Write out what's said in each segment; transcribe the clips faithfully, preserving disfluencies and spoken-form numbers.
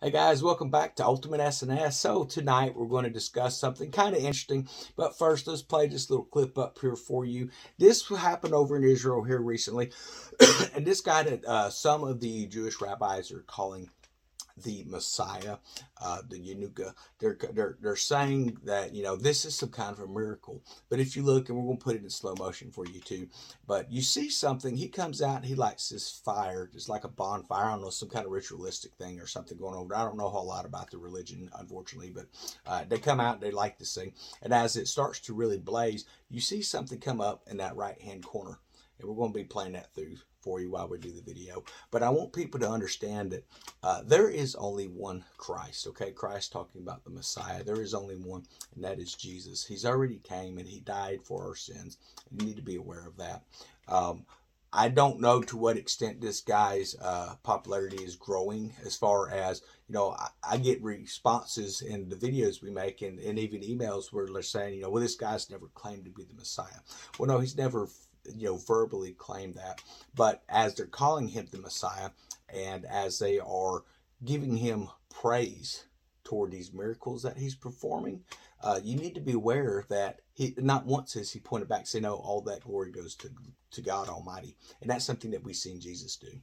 Hey guys, welcome back to Ultimate S N S. So tonight we're going to discuss something kind of interesting, but first let's play this little clip up here for you. This happened over in Israel here recently, and this guy that uh, some of the Jewish rabbis are calling the Messiah, uh, the Yanuka, they're, they're they're saying that, you know, this is some kind of a miracle. But if you look, and we're going to put it in slow motion for you too, but you see something, he comes out and he lights this fire, just like a bonfire. I don't know, some kind of ritualistic thing or something going on. I don't know a whole lot about the religion, unfortunately, but uh, they come out and they light this thing. And as it starts to really blaze, you see something come up in that right-hand corner. And we're going to be playing that through for you while we do the video. But I want people to understand that uh, there is only one Christ, okay? Christ talking about the Messiah. There is only one, and that is Jesus. He's already came, and he died for our sins. You need to be aware of that. Um, I don't know to what extent this guy's uh, popularity is growing, as far as, you know, I, I get responses in the videos we make, and, and even emails where they're saying, you know, well, this guy's never claimed to be the Messiah. Well, no, he's never you know, verbally claim that. But as they're calling him the Messiah, and as they are giving him praise toward these miracles that he's performing, uh, you need to be aware that he not once has he pointed back saying, no, all that glory goes to, to God Almighty. And that's something that we've seen Jesus do.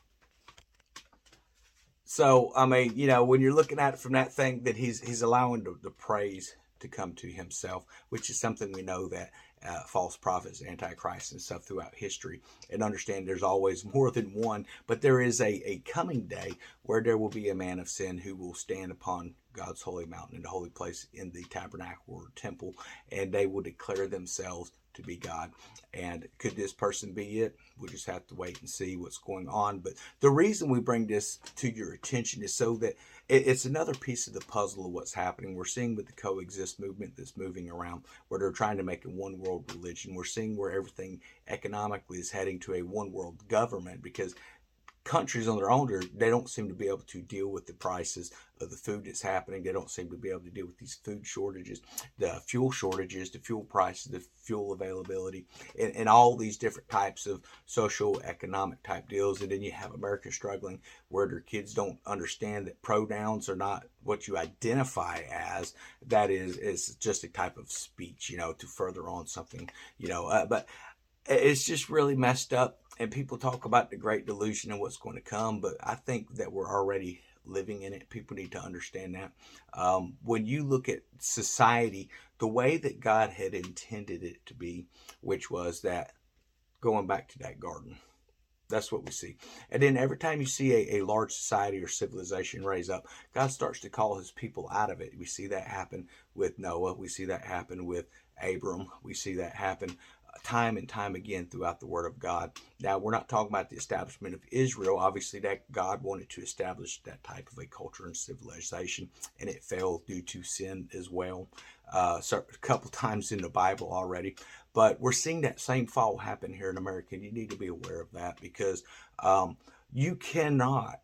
So, I mean, you know, when you're looking at it from that thing, that he's he's allowing the, the praise to come to himself, which is something we know that uh, false prophets, antichrist, and stuff throughout history. And understand there's always more than one, but there is a, a coming day where there will be a man of sin who will stand upon God's holy mountain in the holy place in the tabernacle or temple, and they will declare themselves to be God. And could this person be it? We'll just have to wait and see what's going on. But the reason we bring this to your attention is so that it's another piece of the puzzle of what's happening. We're seeing with the coexist movement that's moving around, where they're trying to make a one world religion. We're seeing where everything economically is heading to a one world government, because countries on their own, they don't seem to be able to deal with the prices of the food that's happening. They don't seem to be able to deal with these food shortages, the fuel shortages, the fuel prices, the fuel availability, and, and all these different types of social economic type deals. And then you have America struggling, where their kids don't understand that pronouns are not what you identify as. That is, is just a type of speech, you know, to further on something, you know, uh, but it's just really messed up. And people talk about the great delusion and what's going to come, but I think that we're already living in it. People need to understand that. Um, when you look at society, the way that God had intended it to be, which was that going back to that garden, that's what we see. And then every time you see a, a large society or civilization raise up, God starts to call his people out of it. We see that happen with Noah. We see that happen with Abram. We see that happen time and time again throughout the Word of God. Now, we're not talking about the establishment of Israel. Obviously, that God wanted to establish that type of a culture and civilization, and it failed due to sin as well, uh, so a couple times in the Bible already. But we're seeing that same fall happen here in America, and you need to be aware of that, because um, you cannot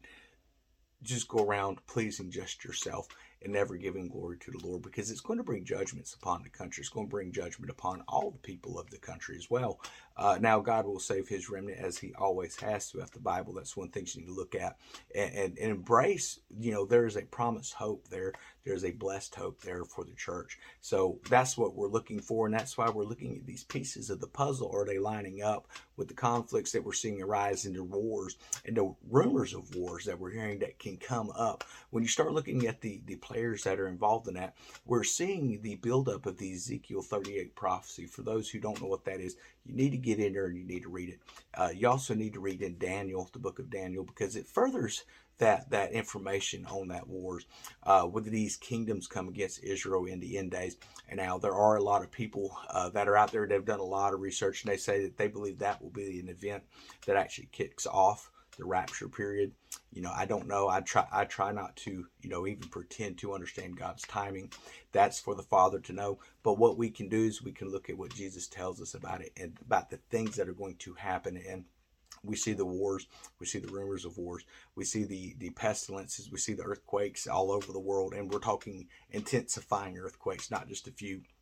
just go around pleasing just yourself and never giving glory to the Lord, because it's going to bring judgments upon the country. It's going to bring judgment upon all the people of the country as well. Uh, now, God will save his remnant, as he always has throughout the Bible. That's one thing you need to look at and, and, and embrace. You know, there is a promised hope there. There's a blessed hope there for the church. So that's what we're looking for, and that's why we're looking at these pieces of the puzzle. Are they lining up with the conflicts that we're seeing arise in the wars and the rumors of wars that we're hearing that can come up? When you start looking at the, the players that are involved in that, we're seeing the buildup of the Ezekiel thirty-eight prophecy. For those who don't know what that is, you need to get in there and you need to read it. Uh, you also need to read in Daniel, the book of Daniel, because it furthers that that information on that wars, uh, with these kingdoms come against Israel in the end days. And now there are a lot of people uh, that are out there. They've done a lot of research, and they say that they believe that will be an event that actually kicks off the rapture period. You know, I don't know. I try I try not to, you know, even pretend to understand God's timing. That's for the Father to know. But what we can do is we can look at what Jesus tells us about it, and about the things that are going to happen. And we see the wars, we see the rumors of wars, we see the, the pestilences, we see the earthquakes all over the world, and we're talking intensifying earthquakes, not just a few.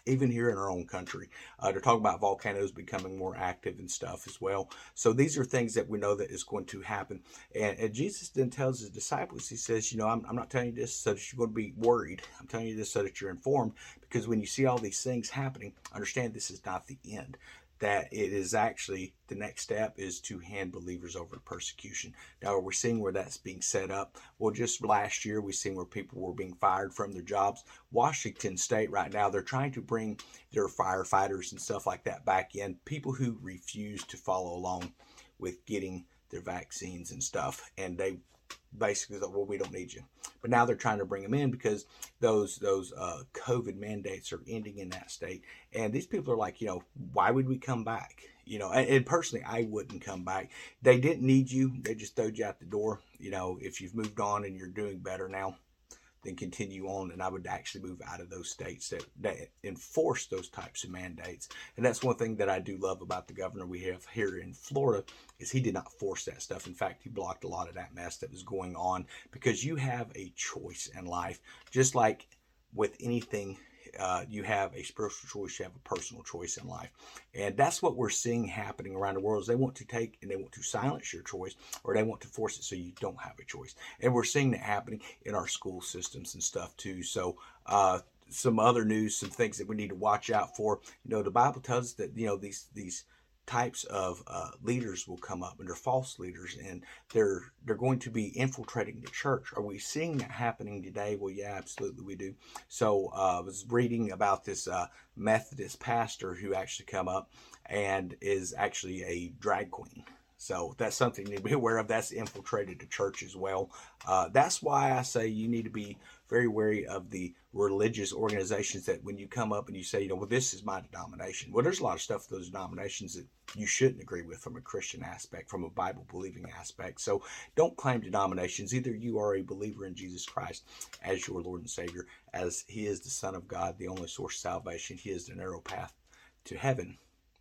even here in our own country. Uh, they're talking about volcanoes becoming more active and stuff as well. So these are things that we know that is going to happen. And, and Jesus then tells his disciples, he says, you know, I'm, I'm not telling you this so that you're going to be worried. I'm telling you this so that you're informed, because when you see all these things happening, understand this is not the end. That it is actually the next step is to hand believers over to persecution. Now, are we seeing where that's being set up? Well, just last year, we've seen where people were being fired from their jobs. Washington State right now, they're trying to bring their firefighters and stuff like that back in. People who refuse to follow along with getting their vaccines and stuff. And they basically thought, well, we don't need you. But now they're trying to bring them in because those those uh, COVID mandates are ending in that state. And these people are like, you know, why would we come back? You know, and, and personally, I wouldn't come back. They didn't need you. They just throwed you out the door. You know, if you've moved on and you're doing better now, then continue on. And I would actually move out of those states that, that enforce those types of mandates. And that's one thing that I do love about the governor we have here in Florida, is he did not force that stuff. In fact, he blocked a lot of that mess that was going on, because you have a choice in life. Just like with anything, uh, you have a spiritual choice, you have a personal choice in life. And that's what we're seeing happening around the world, is they want to take and they want to silence your choice, or they want to force it so you don't have a choice. And we're seeing that happening in our school systems and stuff too. So uh, some other news, some things that we need to watch out for. You know, the Bible tells us that, you know, these these types of uh, leaders will come up, and they're false leaders, and they're they're going to be infiltrating the church. Are we seeing that happening today? Well, yeah, absolutely we do. So uh, I was reading about this uh, Methodist pastor who actually come up and is actually a drag queen. So that's something you need to be aware of. That's infiltrated the church as well. Uh, that's why I say you need to be very wary of the religious organizations that when you come up and you say, you know, well, this is my denomination. Well, there's a lot of stuff, those denominations, that you shouldn't agree with from a Christian aspect, from a Bible believing aspect. So don't claim denominations. Either you are a believer in Jesus Christ as your Lord and Savior, as he is the Son of God, the only source of salvation. He is the narrow path to heaven,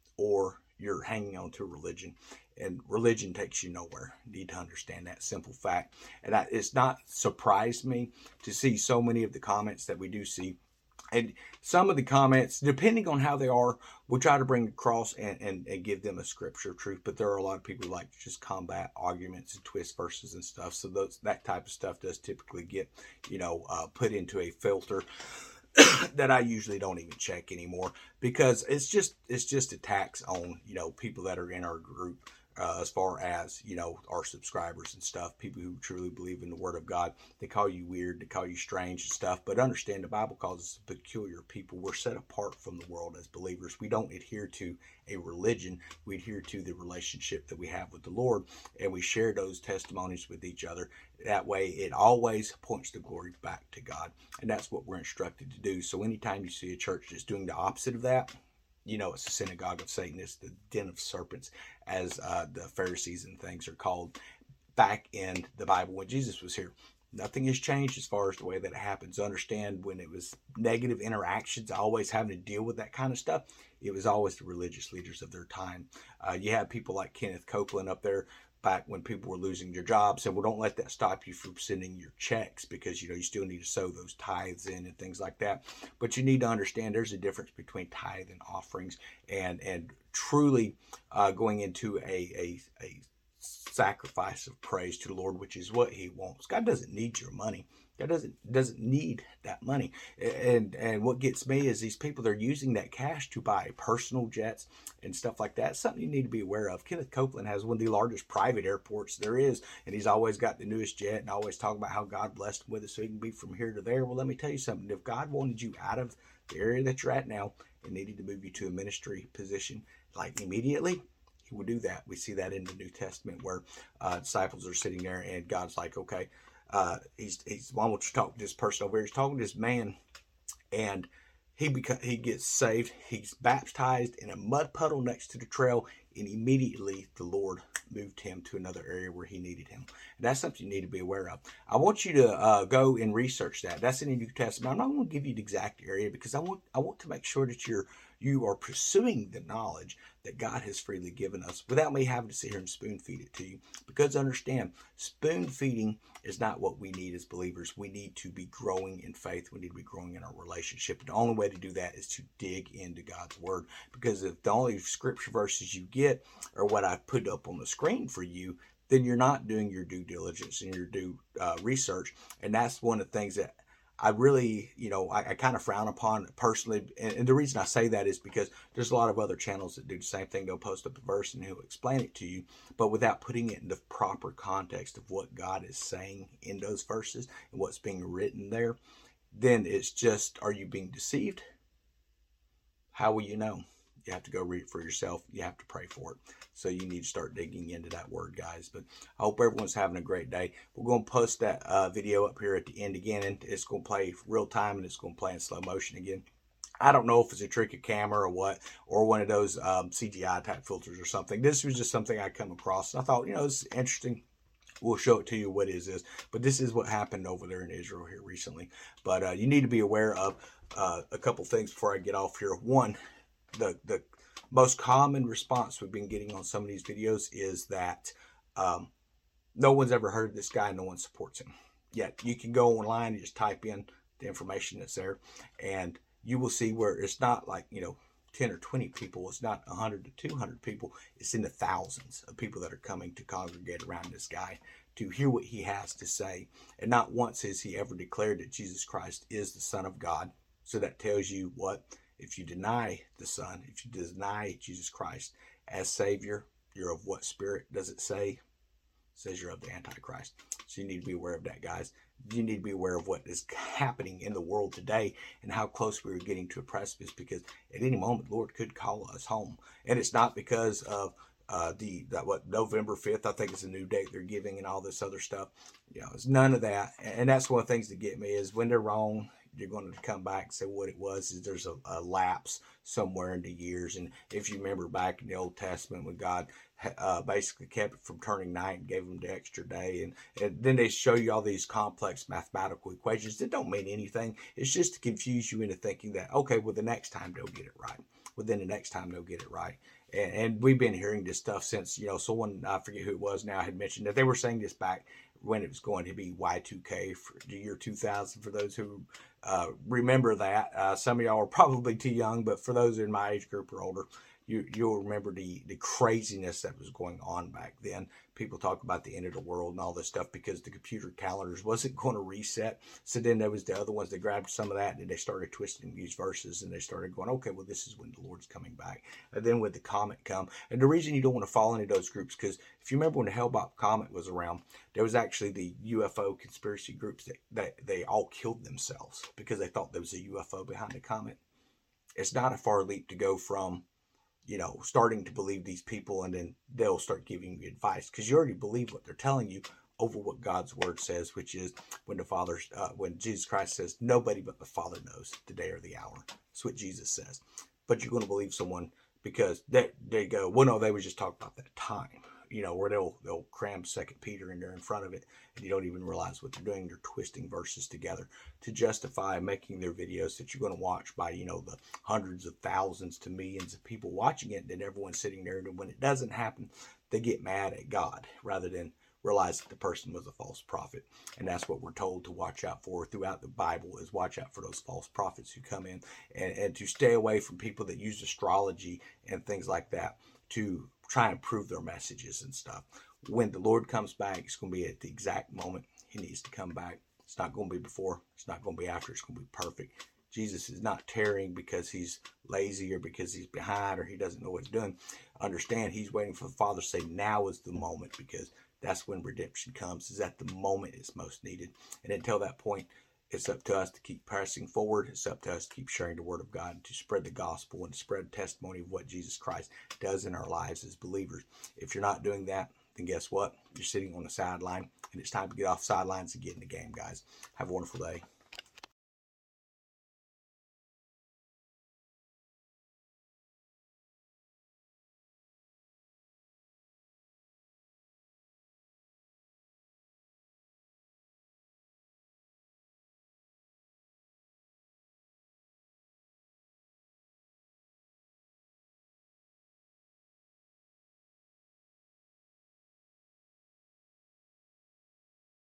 or you're hanging on to religion, and religion takes you nowhere. You need to understand that simple fact. And I, it's not surprised me to see so many of the comments that we do see. And some of the comments, depending on how they are, we'll try to bring across and, and, and give them a scripture truth. But there are a lot of people who like to just combat arguments and twist verses and stuff. So those, that type of stuff does typically get, you know, uh, put into a filter that I usually don't even check anymore, because it's just it's just attacks on, you know, people that are in our group, uh, as far as, you know, our subscribers and stuff, people who truly believe in the Word of God. They call you weird, they call you strange and stuff, but understand the Bible calls us peculiar people. We're set apart from the world as believers. We don't adhere to a religion. We adhere to the relationship that we have with the Lord, and we share those testimonies with each other. That way, it always points the glory back to God, and that's what we're instructed to do. So anytime you see a church that's doing the opposite of that, you know it's the synagogue of Satan. It's the den of serpents, as uh, the Pharisees and things are called back in the Bible when Jesus was here. Nothing has changed as far as the way that it happens. Understand, when it was negative interactions, always having to deal with that kind of stuff, it was always the religious leaders of their time. Uh, you had people like Kenneth Copeland up there back when people were losing their jobs, said, well, don't let that stop you from sending your checks, because, you know, you still need to sow those tithes in and things like that. But you need to understand there's a difference between tithe and offerings, and and truly uh, going into a, a a sacrifice of praise to the Lord, which is what he wants. God doesn't need your money. God doesn't doesn't need that money. And and what gets me is these people, they're using that cash to buy personal jets and stuff like that. Something you need to be aware of. Kenneth Copeland has one of the largest private airports there is, and he's always got the newest jet and always talking about how God blessed him with it so he can be from here to there. Well, let me tell you something. If God wanted you out of the area that you're at now and needed to move you to a ministry position, like immediately, he would do that. We see that in the New Testament, where uh, disciples are sitting there and God's like, okay, uh, he's, he's, why won't you talk to this person over here? He's talking to this man, and he beca- he gets saved. He's baptized in a mud puddle next to the trail, and immediately the Lord moved him to another area where he needed him. And that's something you need to be aware of. I want you to uh, go and research that. That's in the New Testament. I'm not going to give you the exact area, because I want I want to make sure that you're You are pursuing the knowledge that God has freely given us without me having to sit here and spoon feed it to you. Because understand, spoon feeding is not what we need as believers. We need to be growing in faith. We need to be growing in our relationship. And the only way to do that is to dig into God's word. Because if the only scripture verses you get are what I put up on the screen for you, then you're not doing your due diligence and your due uh, research. And that's one of the things that I really, you know, I, I kind of frown upon personally. And, and the reason I say that is because there's a lot of other channels that do the same thing. They'll post up a verse and he'll explain it to you, but without putting it in the proper context of what God is saying in those verses and what's being written there. Then it's just, are you being deceived? How will you know? You have to go read it for yourself. You have to pray for it. So you need to start digging into that word, guys. But I hope everyone's having a great day. We're going to post that uh, video up here at the end again, and it's going to play real time, and it's going to play in slow motion again. I don't know if it's a trick of camera or what, or one of those um, C G I type filters or something. This was just something I come across, and I thought, you know, it's interesting. We'll show it to you what is this. But this is what happened over there in Israel here recently. But uh, you need to be aware of uh, a couple things before I get off here. One, the the most common response we've been getting on some of these videos is that um, no one's ever heard of this guy. No one supports him. Yet you can go online and just type in the information that's there, and you will see where it's not like, you know, ten or twenty people. It's not one hundred to two hundred people. It's in the thousands of people that are coming to congregate around this guy to hear what he has to say. And not once has he ever declared that Jesus Christ is the Son of God. So that tells you what? If you deny the Son, if you deny Jesus Christ as Savior, you're of what spirit does it say? It says you're of the Antichrist. So you need to be aware of that, guys. You need to be aware of what is happening in the world today and how close we are getting to a precipice, because at any moment, the Lord could call us home. And it's not because of uh, the, that, what, November fifth, I think it's a new date they're giving and all this other stuff. You know, it's none of that. And that's one of the things that get me is when they're wrong, you're going to come back and say what it was is there's a, a lapse somewhere in the years. And if you remember back in the Old Testament when God uh, basically kept it from turning night and gave them the extra day, and, and then they show you all these complex mathematical equations that don't mean anything. It's just to confuse you into thinking that, okay, well, the next time they'll get it right. Well, then the next time they'll get it right. And, and we've been hearing this stuff since, you know, someone, I forget who it was now, had mentioned that they were saying this back when it was going to be Y two K for the year two thousand, for those who uh, remember that. Uh, some of y'all are probably too young, but for those in my age group or older, you, you'll remember the, the craziness that was going on back then. People talk about the end of the world and all this stuff because the computer calendars wasn't going to reset. So then there was the other ones that grabbed some of that and they started twisting these verses and they started going, okay, well, this is when the Lord's coming back. And then with the comet come. And the reason you don't want to fall into those groups, because if you remember when the Hale-Bopp comet was around, there was actually the U F O conspiracy groups that, that they all killed themselves because they thought there was a U F O behind the comet. It's not a far leap to go from, you know, starting to believe these people, and then they'll start giving you advice because you already believe what they're telling you over what God's word says, which is when the Father, uh, when Jesus Christ says, nobody but the Father knows the day or the hour. That's what Jesus says. But you're going to believe someone because they, they go, well, no, they were just talking about that time, you know, where they'll, they'll cram Second Peter in there in front of it, and you don't even realize what they're doing. They're twisting verses together to justify making their videos that you're going to watch by, you know, the hundreds of thousands to millions of people watching it. And then everyone's sitting there, and when it doesn't happen, they get mad at God rather than realize that the person was a false prophet. And that's what we're told to watch out for throughout the Bible, is watch out for those false prophets who come in, and, and to stay away from people that use astrology and things like that to try and prove their messages and stuff. When the Lord comes back, it's going to be at the exact moment he needs to come back. It's not going to be before. It's not going to be after. It's going to be perfect. Jesus is not tarrying because he's lazy or because he's behind or he doesn't know what he's doing. Understand, he's waiting for the Father to say now is the moment, because that's when redemption comes, is at the moment it's most needed. And until that point, it's up to us to keep pressing forward. It's up to us to keep sharing the word of God and to spread the gospel and spread the testimony of what Jesus Christ does in our lives as believers. If you're not doing that, then guess what? You're sitting on the sideline, and it's time to get off the sidelines and get in the game, guys. Have a wonderful day.